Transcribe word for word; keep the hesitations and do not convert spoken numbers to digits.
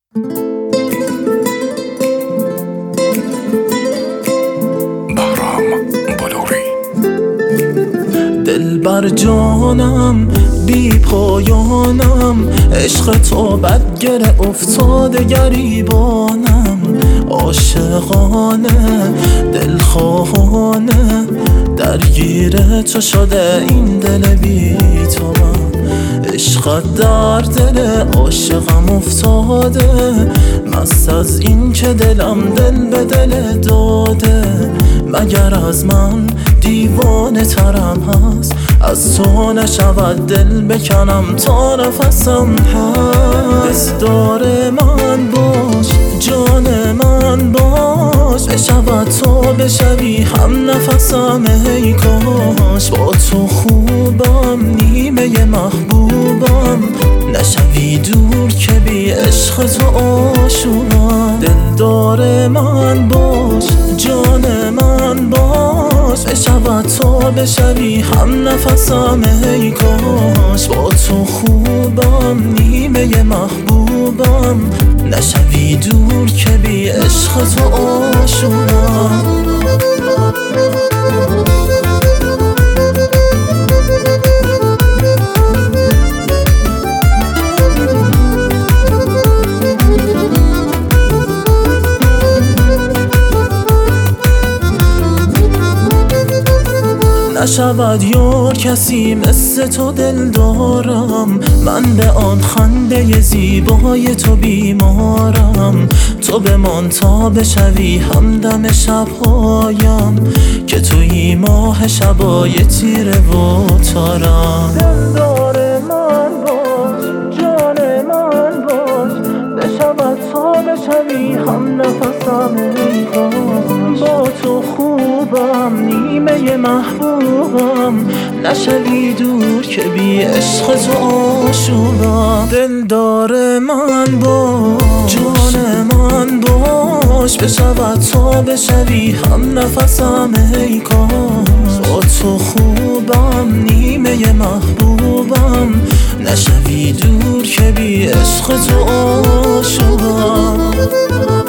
دلبر جانم بی پایانم، عشق تو بدگره افتاده گریبانم. عاشقانه دلخواهانه درگیر تو شده این دل بی تو من. عشقت در دل عاشقم افتاده، مست از این که دلم دل به دل داده. مگر از من دیوانه ترم هست، از تو نشود دل بکنم تا نفسم هست. دلدار من باش، جان من باش، بشود تو بشوی هم نفسم. ای کاش با تو خوبم، نیمه محبوبم، نشوی دور که بی عشق تو آشوبم. دلدار من باش، جان من باش، بشود تو بشوی هم نفسم. ای کاش با تو خوبم، نیمه محبوبم، نشوی دور که بی عشق تو آشوبم. نشود یار کسی مثل تو دل دارم، من به آن خنده زیبای تو بیمارم. تو بمان تا بشوی همدم شبهایم، که توی ماه شبای تیره و تارم. دلدار من باش، جان من باش، بشود تا بشوی هم نفسم. ای کاش با تو خوبم، نیمه محبوبم، نشوی دور که بی عشق تو آشوبم. دلدار من باش، جان من باش، بشود تا بشوی هم نفسم. ای کاش با تو خوبم، نیمه محبوبم، نشوی دور که بی عشق تو آشوبم.